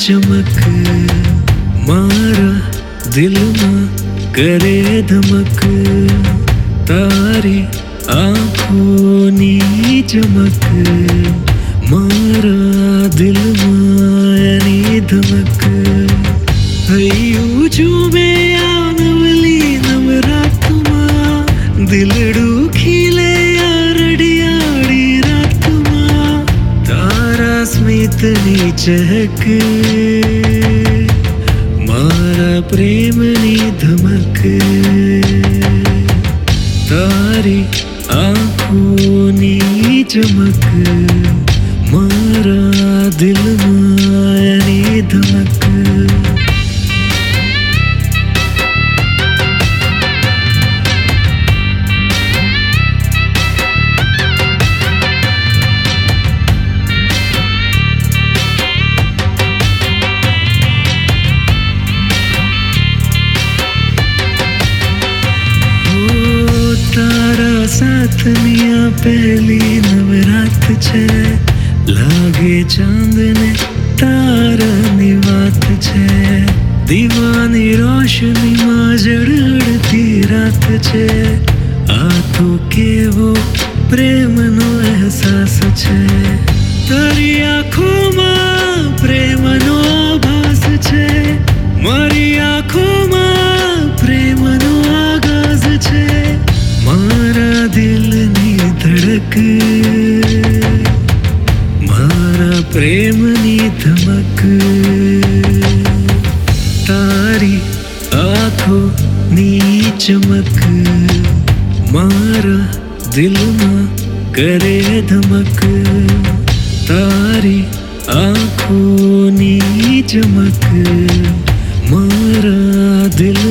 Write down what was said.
चमक मारा दिल में करे धमक तारी आँखों नी चमक मारा दिल में धमक हयू झूमे नवली नवरात मां दिलड़ू खिले रड़ियाड़ी रात मां तारा स्मित नी चहक मारा प्रेम नी धमक तारी आँखों नी चमक मारा दिल में धमक साथ निया पहली नवरात छे लागे चांद ने तारा नी बात छे दीवानी रोशनी मां जड़ती रात छे आ तो केवो प्रेम नो एहसास छे तारी आँखों मां प्रेम नो आभास छे मारी आँखों मां प्रेम नो आगाज छे मारा दिल नी धड़क मारा प्रेम नी धमक तारी आँखों नी चमक मारा दिल में करे धमक तारी आँखों नी चमक मारा दिल